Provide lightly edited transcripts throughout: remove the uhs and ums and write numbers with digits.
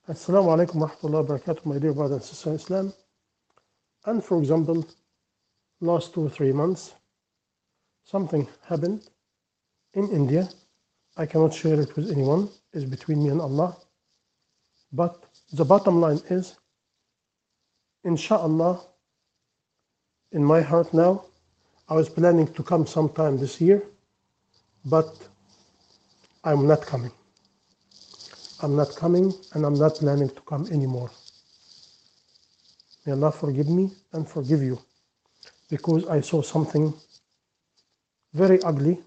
Assalamu alaikum wa rahmatullahi wa barakatuh, my dear brothers and sisters in Islam. And for example, last 2 or 3 months, something happened in India. I cannot share it with anyone, it's between me and Allah. But the bottom line is, inshallah, in my heart now, I was planning to come sometime this year, but I'm not coming. I'm not coming and I'm not planning to come anymore. May Allah forgive me and forgive you, because I saw something very ugly,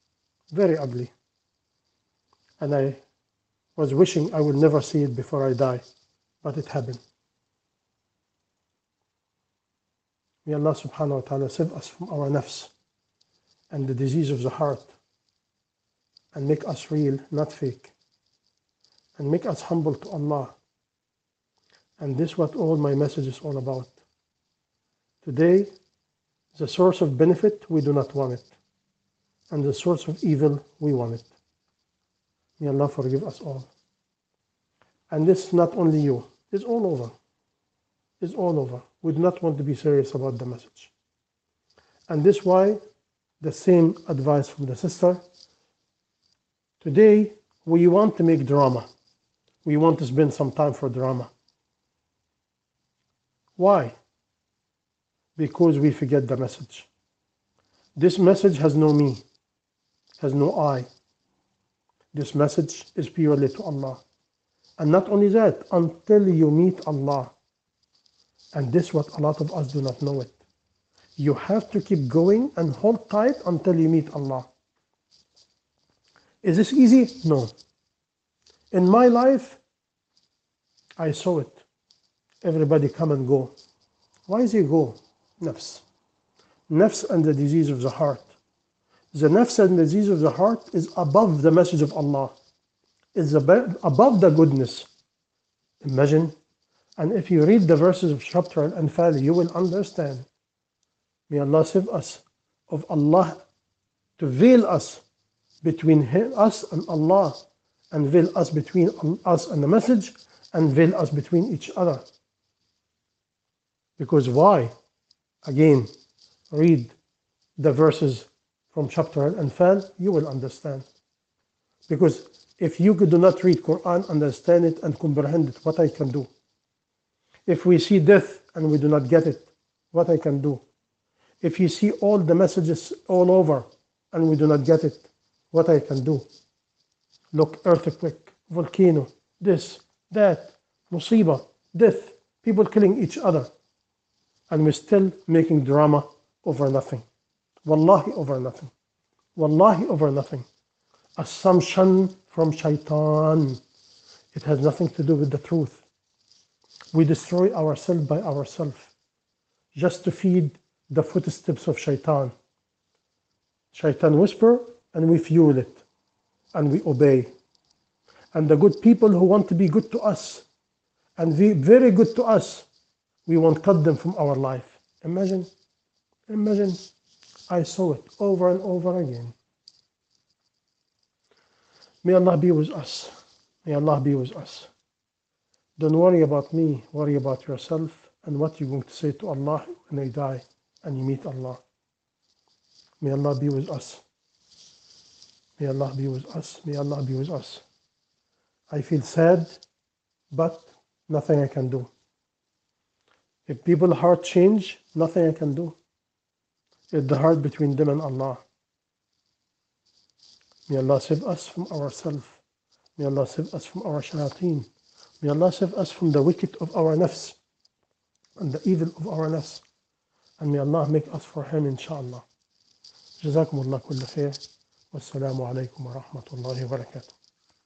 and I was wishing I would never see it before I die, but it happened. May Allah subhanahu wa ta'ala save us from our nafs and the disease of the heart, and make us real, not fake, and make us humble to Allah. And this is what all my message is all about. Today, the source of benefit, we do not want it. And the source of evil, we want it. May Allah forgive us all. And this is not only you, it's all over. It's all over. We do not want to be serious about the message. And this is why the same advice from the sister. Today, we want to make drama. We want to spend some time for drama. Why? Because we forget the message. This message has no me, has no I. This message is purely to Allah. And not only that, until you meet Allah. And this is what a lot of us do not know it. You have to keep going and hold tight until you meet Allah. Is this easy? No. In my life, I saw it. Everybody come and go. Why does he go? Nafs. Nafs and the disease of the heart. The nafs and the disease of the heart is above the message of Allah. It's above the goodness. Imagine. And if you read the verses of chapter Al-Anfal, you will understand. May Allah save us of Allah to veil us between us and Allah, and veil us between us and the message, and veil us between each other. Because why? Again, read the verses from chapter Al-Anfal, you will understand. Because if you do not read Quran, understand it and comprehend it, what I can do? If we see death and we do not get it, what I can do? If you see all the messages all over and we do not get it, what I can do? Look, earthquake, volcano, this, that, musibah, death, people killing each other. And we're still making drama over nothing. Wallahi, over nothing. Wallahi, over nothing. Assumption from shaitan. It has nothing to do with the truth. We destroy ourselves by ourselves just to feed the footsteps of shaitan. Shaitan whisper and we fuel it and we obey. And the good people who want to be good to us and be very good to us, we won't cut them from our life. Imagine, I saw it over and over again. May Allah be with us. May Allah be with us. Don't worry about me, worry about yourself and what you're going to say to Allah when you die and you meet Allah. May Allah be with us. May Allah be with us. May Allah be with us. I feel sad, but nothing I can do. If people's heart change, nothing I can do. It's the heart between them and Allah. May Allah save us from ourselves. May Allah save us from our shayateen. May Allah save us from the wicked of our nafs and the evil of our nafs. And may Allah make us for Him, inshallah. جزاكم الله كل خير والسلام عليكم ورحمة الله وبركاته.